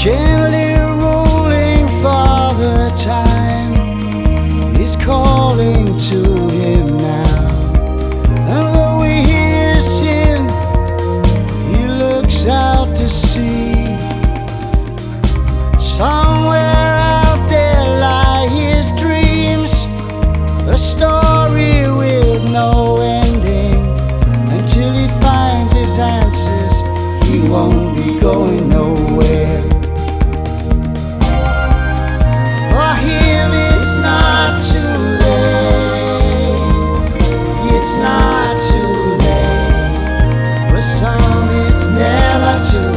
gently rolling for the time is calling to him now. And though he hears him, he looks out to sea. Somewhere out there lie his dreams, a story with no ending. Until he finds his answers, he won't be going nowhere. For him it's not too